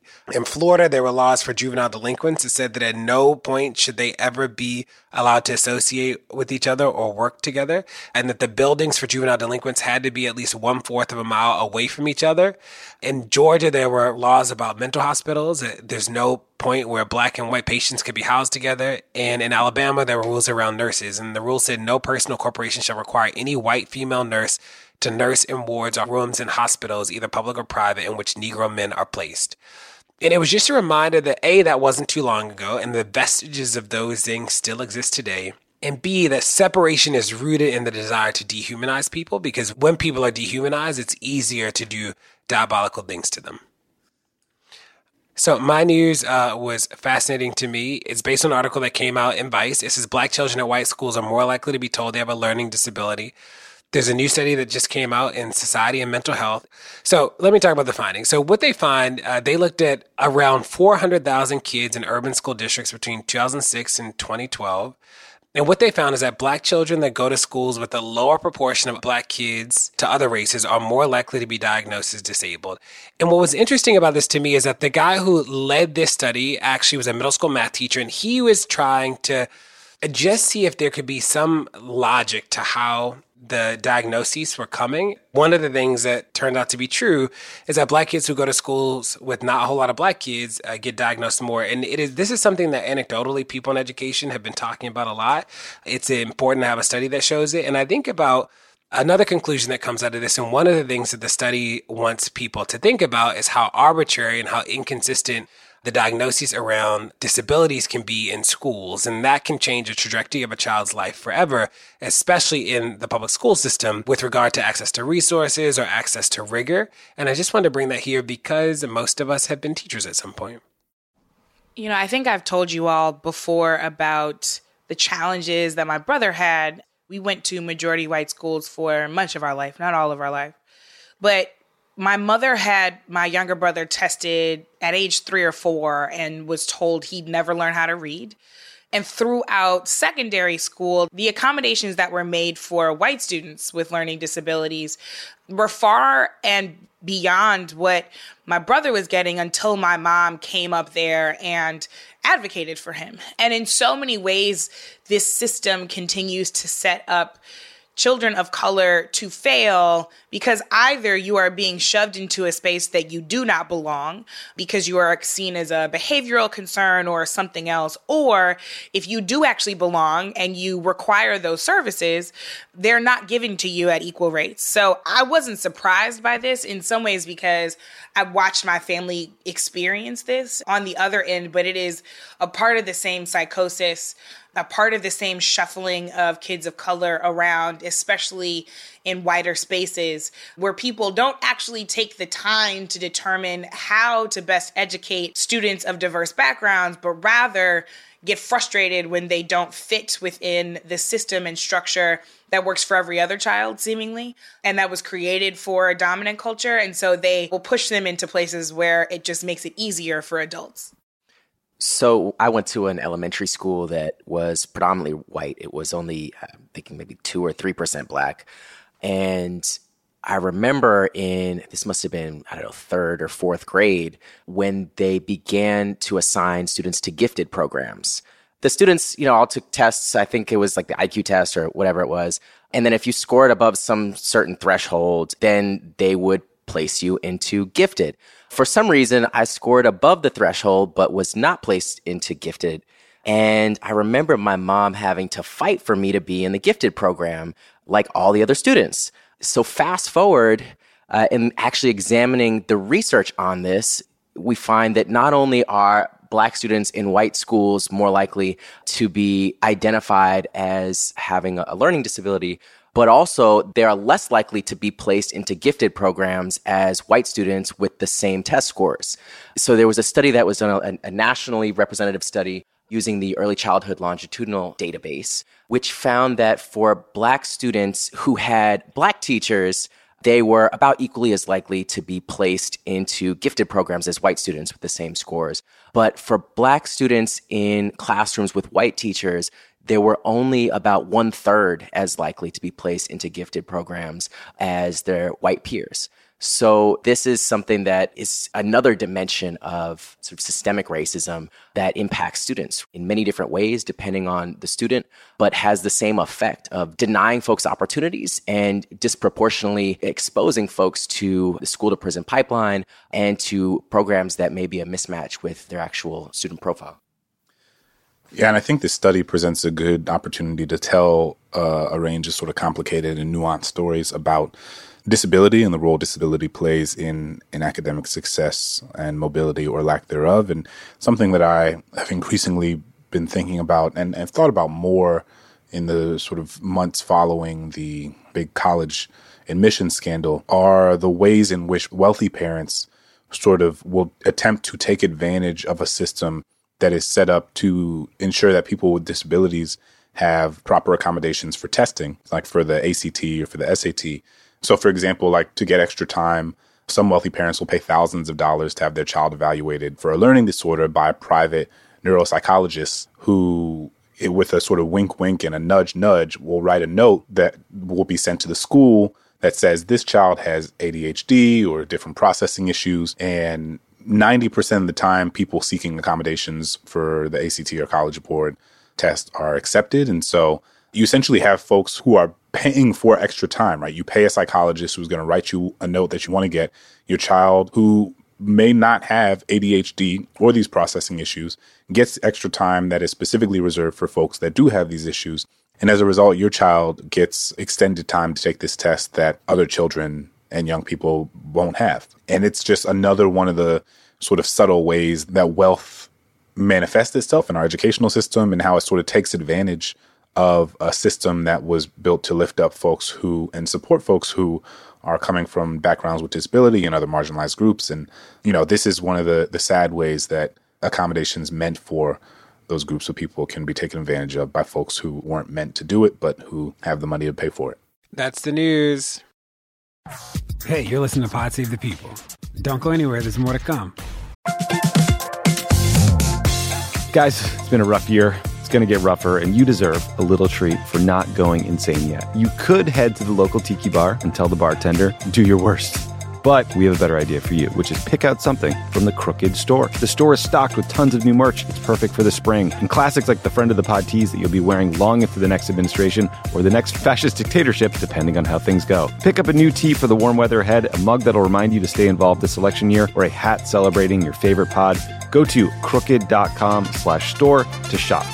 In Florida, there were laws for juvenile delinquents that said that at no point should they ever be allowed to associate with each other or work together, and that the buildings for juvenile delinquents had to be at least one-fourth of a mile away from each other. In Georgia, there were laws about mental hospitals. There's no point where black and white patients could be housed together. And in Alabama, there were rules around nurses, and the rule said no person or corporation shall require any white female nurse to nurse in wards or rooms in hospitals, either public or private, in which Negro men are placed. And it was just a reminder that A, that wasn't too long ago, and the vestiges of those things still exist today. And B, that separation is rooted in the desire to dehumanize people, because when people are dehumanized, it's easier to do diabolical things to them. So my news uh, was fascinating to me. It's based on an article that came out in Vice. It says black children at white schools are more likely to be told they have a learning disability. There's a new study that just came out in Society and Mental Health. So let me talk about the findings. So what they find, uh, they looked at around four hundred thousand kids in urban school districts between two thousand six and twenty twelve. And what they found is that black children that go to schools with a lower proportion of black kids to other races are more likely to be diagnosed as disabled. And what was interesting about this to me is that the guy who led this study actually was a middle school math teacher, and he was trying to just see if there could be some logic to how the diagnoses were coming. One of the things that turned out to be true is that black kids who go to schools with not a whole lot of black kids uh, get diagnosed more. And it is this is something that anecdotally people in education have been talking about a lot. It's important to have a study that shows it. And I think about another conclusion that comes out of this, and one of the things that the study wants people to think about is how arbitrary and how inconsistent the diagnoses around disabilities can be in schools, and that can change the trajectory of a child's life forever, especially in the public school system with regard to access to resources or access to rigor. And I just wanted to bring that here because most of us have been teachers at some point. You know, I think I've told you all before about the challenges that my brother had. We went to majority white schools for much of our life, not all of our life. But my mother had my younger brother tested at age three or four and was told he'd never learn how to read. And throughout secondary school, the accommodations that were made for white students with learning disabilities were far and beyond what my brother was getting until my mom came up there and advocated for him. And in so many ways, this system continues to set up children of color to fail because either you are being shoved into a space that you do not belong because you are seen as a behavioral concern or something else, or if you do actually belong and you require those services, they're not given to you at equal rates. So I wasn't surprised by this in some ways because I watched my family experience this on the other end, but it is a part of the same psychosis, a part of the same shuffling of kids of color around, especially in wider spaces where people don't actually take the time to determine how to best educate students of diverse backgrounds, but rather get frustrated when they don't fit within the system and structure that works for every other child, seemingly, and that was created for a dominant culture. And so they will push them into places where it just makes it easier for adults. So I went to an elementary school that was predominantly white. It was only, I'm thinking maybe two or three percent black. And I remember in, this must have been, I don't know, third or fourth grade, when they began to assign students to gifted programs. The students, you know, all took tests. I think it was like the I Q test or whatever it was. And then if you scored above some certain threshold, then they would place you into gifted. For some reason, I scored above the threshold, but was not placed into gifted. And I remember my mom having to fight for me to be in the gifted program, like all the other students. So fast forward, uh, in actually examining the research on this, we find that not only are black students in white schools more likely to be identified as having a learning disability, but also they are less likely to be placed into gifted programs as white students with the same test scores. So there was a study that was done, a, a nationally representative study using the Early Childhood Longitudinal Database, which found that for black students who had black teachers, they were about equally as likely to be placed into gifted programs as white students with the same scores. But for black students in classrooms with white teachers, there were only about one third as likely to be placed into gifted programs as their white peers. So this is something that is another dimension of sort of systemic racism that impacts students in many different ways, depending on the student, but has the same effect of denying folks opportunities and disproportionately exposing folks to the school to prison pipeline and to programs that may be a mismatch with their actual student profile. Yeah, and I think this study presents a good opportunity to tell uh, a range of sort of complicated and nuanced stories about disability and the role disability plays in, in academic success and mobility or lack thereof. And something that I have increasingly been thinking about and have thought about more in the sort of months following the big college admissions scandal are the ways in which wealthy parents sort of will attempt to take advantage of a system that is set up to ensure that people with disabilities have proper accommodations for testing, like for the A C T or for the S A T. So, for example, like to get extra time, some wealthy parents will pay thousands of dollars to have their child evaluated for a learning disorder by a private neuropsychologist who, with a sort of wink, wink and a nudge, nudge, will write a note that will be sent to the school that says this child has A D H D or different processing issues. And ninety percent of the time, people seeking accommodations for the A C T or College Board test are accepted. And so you essentially have folks who are paying for extra time, right? You pay a psychologist who's going to write you a note that you want to get. Your child who may not have A D H D or these processing issues gets extra time that is specifically reserved for folks that do have these issues. And as a result, your child gets extended time to take this test that other children and young people won't have. And it's just another one of the sort of subtle ways that wealth manifests itself in our educational system and how it sort of takes advantage of a system that was built to lift up folks who and support folks who are coming from backgrounds with disability and other marginalized groups. And, you know, this is one of the, the sad ways that accommodations meant for those groups of people can be taken advantage of by folks who weren't meant to do it, but who have the money to pay for it. That's the news. Hey, you're listening to Pod Save the People. Don't go anywhere. There's more to come. Guys, it's been a rough year. It's going to get rougher, and you deserve a little treat for not going insane yet. You could head to the local tiki bar and tell the bartender, do your worst. But we have a better idea for you, which is pick out something from the Crooked store. The store is stocked with tons of new merch. It's perfect for the spring. And classics like the Friend of the Pod tees that you'll be wearing long into the next administration or the next fascist dictatorship, depending on how things go. Pick up a new tee for the warm weather ahead, a mug that'll remind you to stay involved this election year, or a hat celebrating your favorite pod. Go to crooked.com slash store to shop.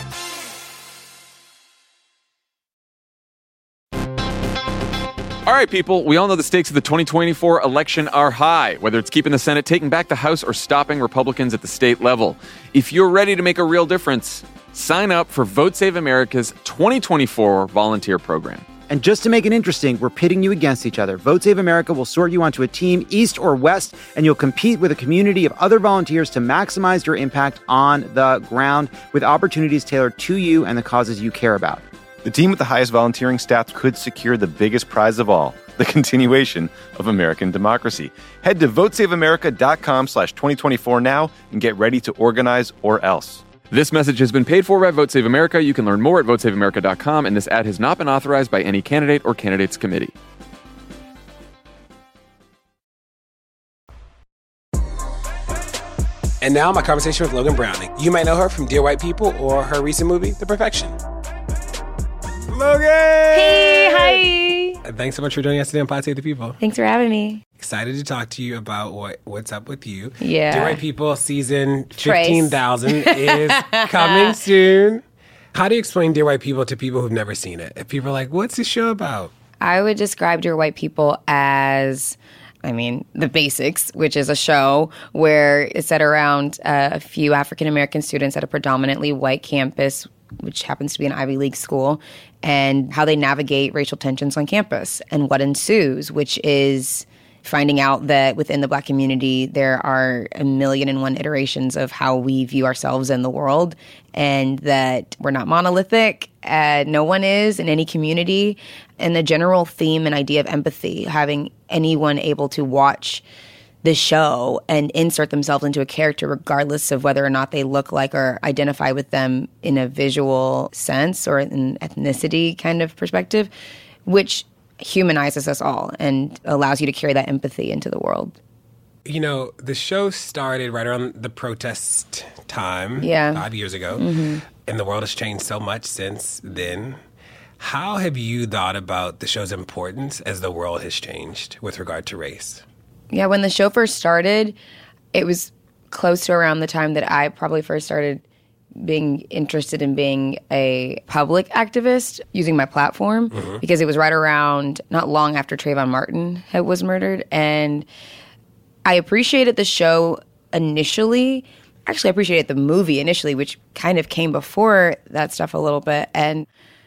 All right, people, we all know the stakes of the twenty twenty-four election are high, whether it's keeping the Senate, taking back the House, or stopping Republicans at the state level. If you're ready to make a real difference, sign up for Vote Save America's twenty twenty-four volunteer program. And just to make it interesting, we're pitting you against each other. Vote Save America will sort you onto a team, east or west, and you'll compete with a community of other volunteers to maximize your impact on the ground with opportunities tailored to you and the causes you care about. The team with the highest volunteering stats could secure the biggest prize of all, the continuation of American democracy. Head to votesaveamerica.com slash 2024 now and get ready to organize or else. This message has been paid for by Vote Save America. You can learn more at vote save america dot com, and this ad has not been authorized by any candidate or candidates committee. And now my conversation with Logan Browning. You might know her from Dear White People or her recent movie, The Perfection. Logan! Hey, hi! Thanks so much for joining us today on Pod Save the People. Thanks for having me. Excited to talk to you about what what's up with you. Yeah. Dear White People season fifteen thousand is coming soon. How do you explain Dear White People to people who've never seen it? If people are like, what's this show about? I would describe Dear White People as, I mean, the basics, which is a show where it's set around uh, a few African-American students at a predominantly white campus, which happens to be an Ivy League school, and how they navigate racial tensions on campus and what ensues, which is finding out that within the Black community, there are a million and one iterations of how we view ourselves in the world, and that we're not monolithic. Uh, no one is in any community. And the general theme and idea of empathy, having anyone able to watch the show and insert themselves into a character regardless of whether or not they look like or identify with them in a visual sense or an ethnicity kind of perspective, which humanizes us all and allows you to carry that empathy into the world. You know, the show started right around the protest time, yeah. five years ago, mm-hmm. and the world has changed so much since then. How have you thought about the show's importance as the world has changed with regard to race? Yeah, when the show first started, it was close to around the time that I probably first started being interested in being a public activist using my platform, mm-hmm. because it was right around, not long after Trayvon Martin had, was murdered. And I appreciated the show initially. Actually, I appreciated the movie initially, which kind of came before that stuff a little bit. And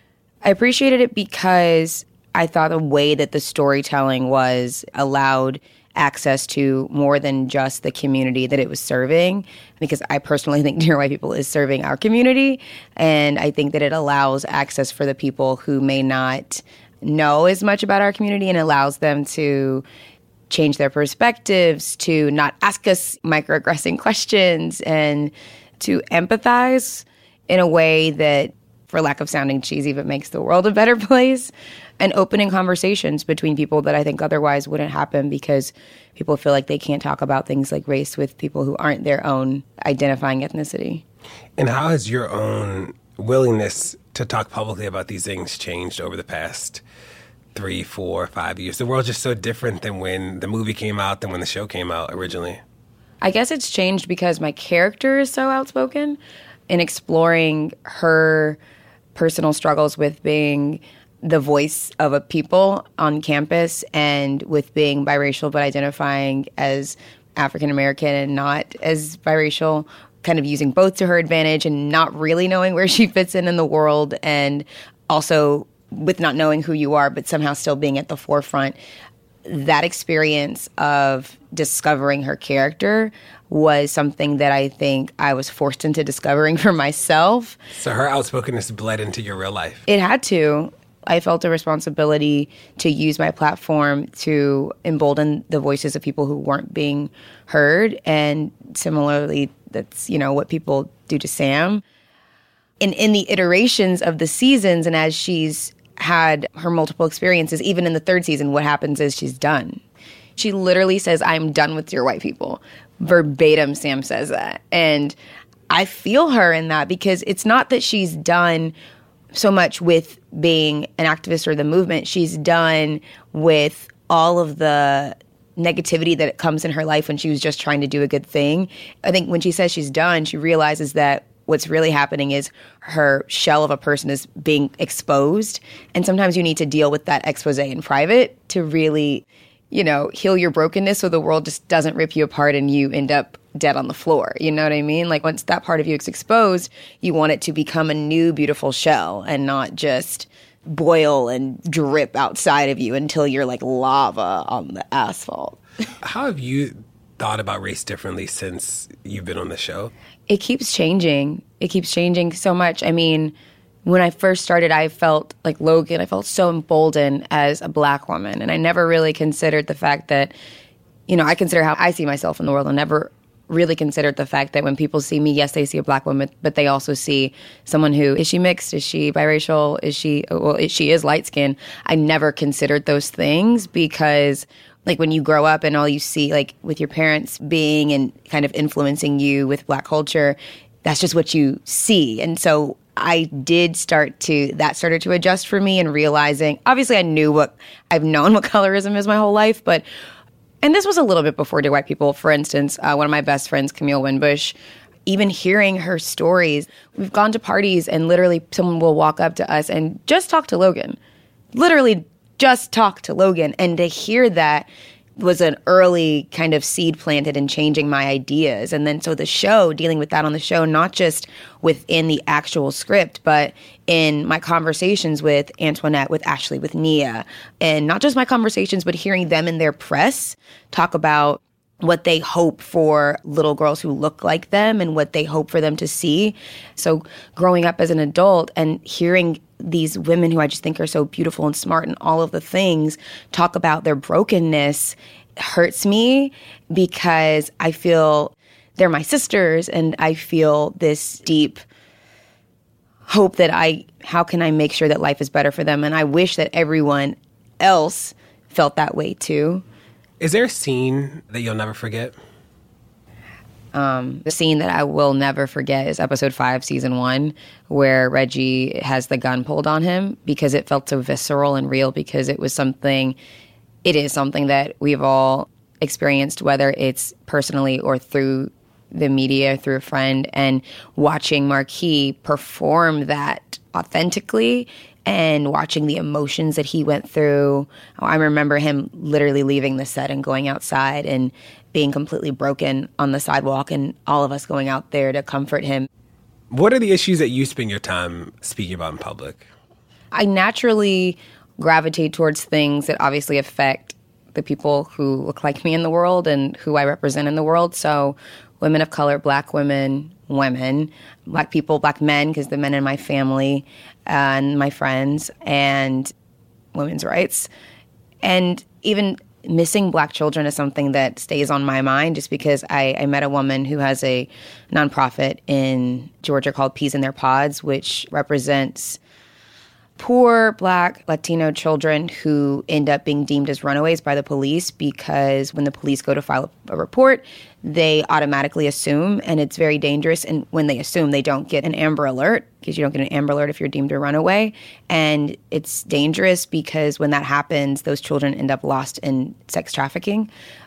I appreciated it because I thought the way that the storytelling was allowed access to more than just the community that it was serving, because I personally think Dear White People is serving our community, and I think that it allows access for the people who may not know as much about our community and allows them to change their perspectives, to not ask us microaggressing questions, and to empathize in a way that, for lack of sounding cheesy, but makes the world a better place, and opening conversations between people that I think otherwise wouldn't happen because people feel like they can't talk about things like race with people who aren't their own identifying ethnicity. And how has your own willingness to talk publicly about these things changed over the past three, four, five years? The world's just so different than when the movie came out, than when the show came out originally. I guess it's changed because my character is so outspoken in exploring her personal struggles with being the voice of a people on campus and with being biracial but identifying as African American and not as biracial, kind of using both to her advantage and not really knowing where she fits in in the world, and also with not knowing who you are but somehow still being at the forefront. That experience of discovering her character was something that I think I was forced into discovering for myself. So her outspokenness bled into your real life? It had to. I felt a responsibility to use my platform to embolden the voices of people who weren't being heard. And similarly, that's, you know, what people do to Sam. And in the iterations of the seasons, and as she's had her multiple experiences, even in the third season, what happens is she's done. She literally says, I'm done with Dear White People. Verbatim, Sam says that. And I feel her in that, because it's not that she's done so much with being an activist or the movement. She's done with all of the negativity that comes in her life when she was just trying to do a good thing. I think when she says she's done, she realizes that what's really happening is her shell of a person is being exposed. And sometimes you need to deal with that expose in private to really, you know, heal your brokenness so the world just doesn't rip you apart and you end up dead on the floor. You know what I mean? Like, once that part of you is exposed, you want it to become a new beautiful shell and not just boil and drip outside of you until you're like lava on the asphalt. How have you thought about race differently since you've been on the show? It keeps changing. It keeps changing so much. I mean, when I first started, I felt like Logan, I felt so emboldened as a Black woman. And I never really considered the fact that, you know, I consider how I see myself in the world. I never really considered the fact that when people see me, yes, they see a Black woman, but they also see someone who, is she mixed? Is she biracial? Is she, well, is, she is light-skinned. I never considered those things because, like, when you grow up and all you see, like, with your parents being and kind of influencing you with Black culture, that's just what you see. And so I did start to, that started to adjust for me, and realizing, obviously I knew what, I've known what colorism is my whole life, but, and this was a little bit before Dear White People. For instance, uh, one of my best friends, Camille Winbush, even hearing her stories, we've gone to parties and literally someone will walk up to us and just talk to Logan. Literally just talk to Logan. And to hear that was an early kind of seed planted in changing my ideas. And then so the show, dealing with that on the show, not just within the actual script, but in my conversations with Antoinette, with Ashley, with Nia, and not just my conversations, but hearing them in their press talk about what they hope for little girls who look like them and what they hope for them to see. So growing up as an adult and hearing these women who I just think are so beautiful and smart and all of the things talk about their brokenness hurts me, because I feel they're my sisters and I feel this deep hope that I, how can I make sure that life is better for them? And I wish that everyone else felt that way too. Is there a scene that you'll never forget? Um, the scene that I will never forget is episode five, season one, where Reggie has the gun pulled on him, because it felt so visceral and real, because it was something, it is something that we've all experienced, whether it's personally or through the media, through a friend, and watching Marquis perform that authentically and watching the emotions that he went through. I remember him literally leaving the set and going outside and being completely broken on the sidewalk, and all of us going out there to comfort him. What are the issues that you spend your time speaking about in public? I naturally gravitate towards things that obviously affect the people who look like me in the world and who I represent in the world. So women of color, black women, women, black people, black men, because the men in my family and my friends, and women's rights. And even missing black children is something that stays on my mind, just because I, I met a woman who has a nonprofit in Georgia called Peas in Their Pods, which represents poor black Latino children who end up being deemed as runaways by the police, because when the police go to file a report, they automatically assume, and it's very dangerous. And when they assume, they don't get an Amber Alert, because you don't get an Amber Alert if you're deemed a runaway. And it's dangerous because when that happens, those children end up lost in sex trafficking.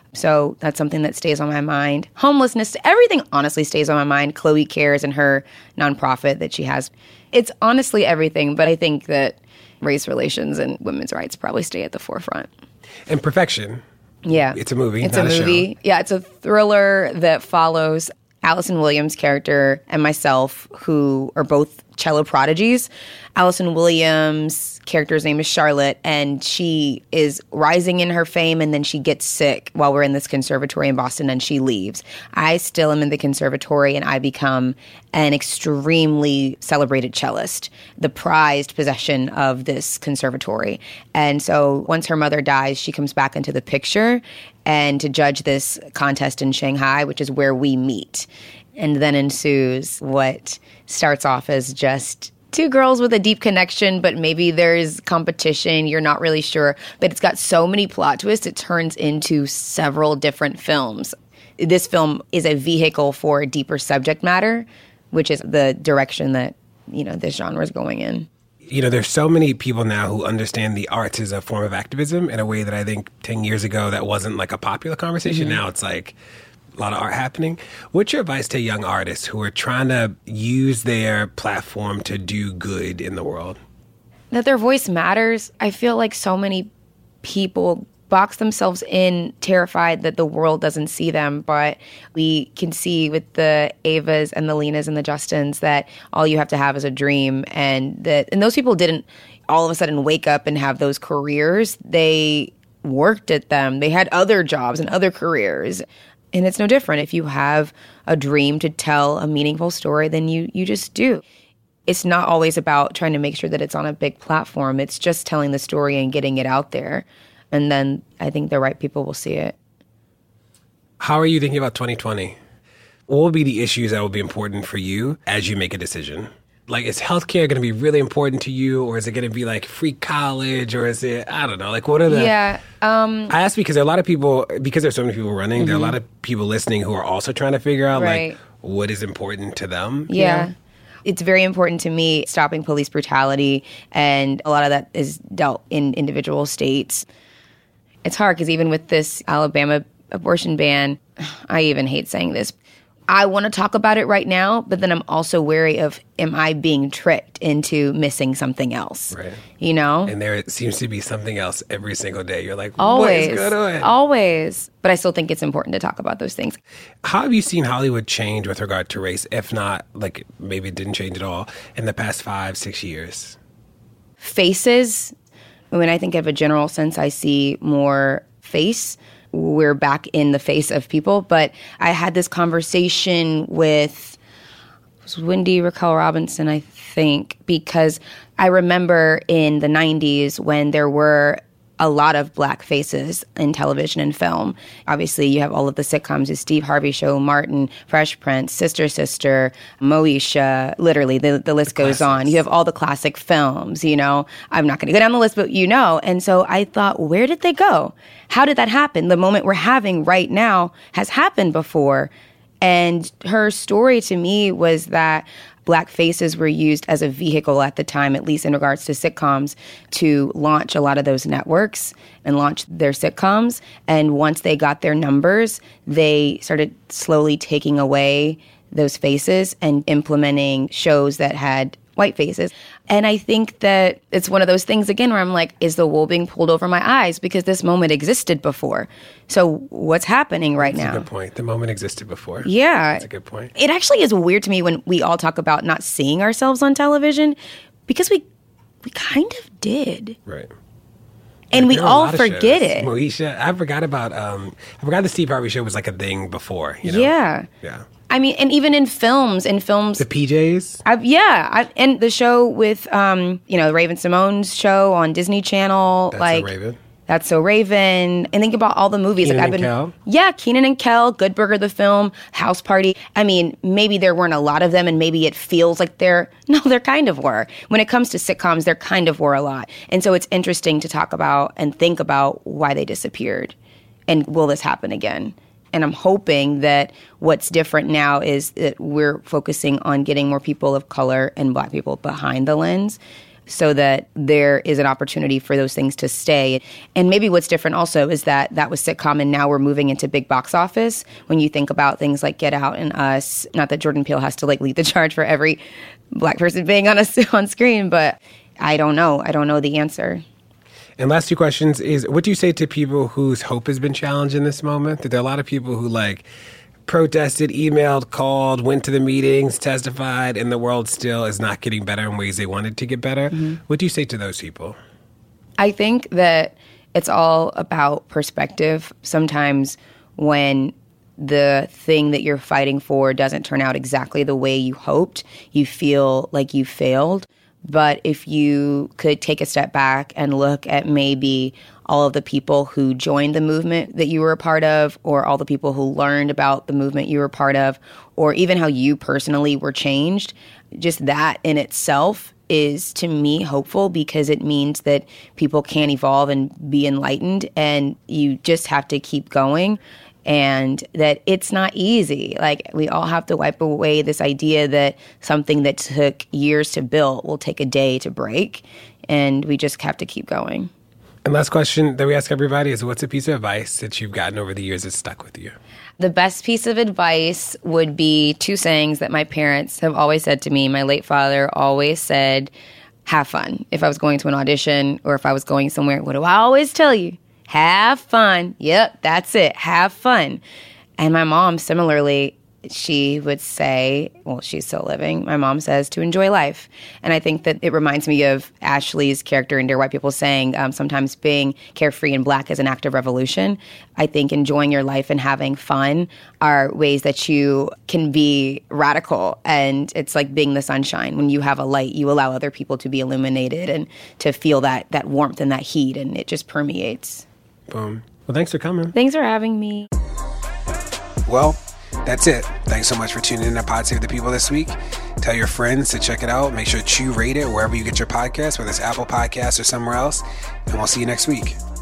So that's something that stays on my mind. Homelessness, everything honestly stays on my mind. Chloe Cares and her nonprofit that she has. It's honestly everything, but I think that race relations and women's rights probably stay at the forefront. And Perfection. Yeah. It's a movie, It's not a a movie. show. Yeah, it's a thriller that follows Allison Williams' character and myself, who are both cello prodigies. Allison Williams' character's name is Charlotte, and she is rising in her fame, and then she gets sick while we're in this conservatory in Boston, and she leaves. I still am in the conservatory, and I become an extremely celebrated cellist, the prized possession of this conservatory. And so once her mother dies, she comes back into the picture and to judge this contest in Shanghai, which is where we meet. And then ensues what starts off as just two girls with a deep connection, but maybe there's competition, you're not really sure. But it's got so many plot twists, it turns into several different films. This film is a vehicle for a deeper subject matter, which is the direction that, you know, this genre is going in. You know, there's so many people now who understand the arts as a form of activism in a way that I think ten years ago that wasn't like a popular conversation. Mm-hmm. Now it's like a lot of art happening. What's your advice to young artists who are trying to use their platform to do good in the world? That their voice matters. I feel like so many people box themselves in, terrified that the world doesn't see them. But we can see with the Avas and the Lenas and the Justins that all you have to have is a dream. And that, and those people didn't all of a sudden wake up and have those careers. They worked at them. They had other jobs and other careers. And it's no different. If you have a dream to tell a meaningful story, then you you just do. It's not always about trying to make sure that it's on a big platform. It's just telling the story and getting it out there. And then I think the right people will see it. How are you thinking about twenty twenty? What will be the issues that will be important for you as you make a decision? Like, is healthcare going to be really important to you, or is it going to be like free college, or is it, I don't know, like what are the... Yeah. Um, I ask because there are a lot of people, because there's so many people running, mm-hmm. there are a lot of people listening who are also trying to figure out right. like what is important to them. Yeah. You know? It's very important to me, stopping police brutality, and a lot of that is dealt in individual states. It's hard because even with this Alabama abortion ban, I even hate saying this, I want to talk about it right now, but then I'm also wary of, am I being tricked into missing something else? Right. You know? And there seems to be something else every single day. You're like, always, what is going on? Always. But I still think it's important to talk about those things. How have you seen Hollywood change with regard to race, if not, like, maybe it didn't change at all, in the past five, six years? Faces. When I think of a general sense, I see more face. We're back in the face of people. But I had this conversation with it was Wendy Raquel Robinson, I think, because I remember in the nineties when there were a lot of black faces in television and film. Obviously, you have all of the sitcoms, the Steve Harvey Show, Martin, Fresh Prince, Sister Sister, Moesha, literally, the, the list goes on. You have all the classic films, you know. I'm not going to go down the list, but you know. And so I thought, where did they go? How did that happen? The moment we're having right now has happened before. And her story to me was that black faces were used as a vehicle at the time, at least in regards to sitcoms, to launch a lot of those networks and launch their sitcoms. And once they got their numbers, they started slowly taking away those faces and implementing shows that had white faces. And I think that it's one of those things, again, where I'm like, is the wool being pulled over my eyes? Because this moment existed before. So what's happening right That's now? That's a good point. The moment existed before. Yeah. That's a good point. It actually is weird to me when we all talk about not seeing ourselves on television, because we we kind of did. Right. And Like, we there are a all lot of forget shows. it. Moesha, I forgot about, um, I forgot the Steve Harvey Show was like a thing before, you know? Yeah. Yeah. I mean, and even in films, in films, The P Js. I've, yeah, I've, and the show with, um, you know, Raven Simone's show on Disney Channel, That's like So Raven. That's So Raven, and think about all the movies. Kenan like I've and been, Kel? yeah, Kenan and Kel, Good Burger the film, House Party. I mean, maybe there weren't a lot of them, and maybe it feels like there. No, there kind of were. When it comes to sitcoms, there kind of were a lot, and so it's interesting to talk about and think about why they disappeared, and will this happen again? And I'm hoping that what's different now is that we're focusing on getting more people of color and black people behind the lens so that there is an opportunity for those things to stay. And maybe what's different also is that that was sitcom and now we're moving into big box office. When you think about things like Get Out and Us, not that Jordan Peele has to like lead the charge for every black person being on a, on screen, but I don't know. I don't know the answer. And last two questions is, what do you say to people whose hope has been challenged in this moment? There are a lot of people who like protested, emailed, called, went to the meetings, testified, and the world still is not getting better in ways they wanted to get better. Mm-hmm. What do you say to those people? I think that it's all about perspective. Sometimes when the thing that you're fighting for doesn't turn out exactly the way you hoped, you feel like you failed. But if you could take a step back and look at maybe all of the people who joined the movement that you were a part of, or all the people who learned about the movement you were a part of, or even how you personally were changed, just that in itself is, to me, hopeful, because it means that people can evolve and be enlightened, and you just have to keep going. And that it's not easy. Like, we all have to wipe away this idea that something that took years to build will take a day to break. And we just have to keep going. And last question that we ask everybody is, what's a piece of advice that you've gotten over the years that stuck with you? The best piece of advice would be two sayings that my parents have always said to me. My late father always said, have fun. If I was going to an audition or if I was going somewhere, what do I always tell you? Have fun. Yep, that's it. Have fun. And my mom, similarly, she would say, well, she's still living, my mom says to enjoy life. And I think that it reminds me of Ashley's character in Dear White People saying, um, sometimes being carefree and black is an act of revolution. I think enjoying your life and having fun are ways that you can be radical. And it's like being the sunshine. When you have a light, you allow other people to be illuminated and to feel that that warmth and that heat, and it just permeates. Boom. Well, thanks for coming. Thanks for having me. Well, that's it. Thanks so much for tuning in to Pod Save the People this week. Tell your friends to check it out. Make sure to rate it wherever you get your podcasts, whether it's Apple Podcasts or somewhere else. And we'll see you next week.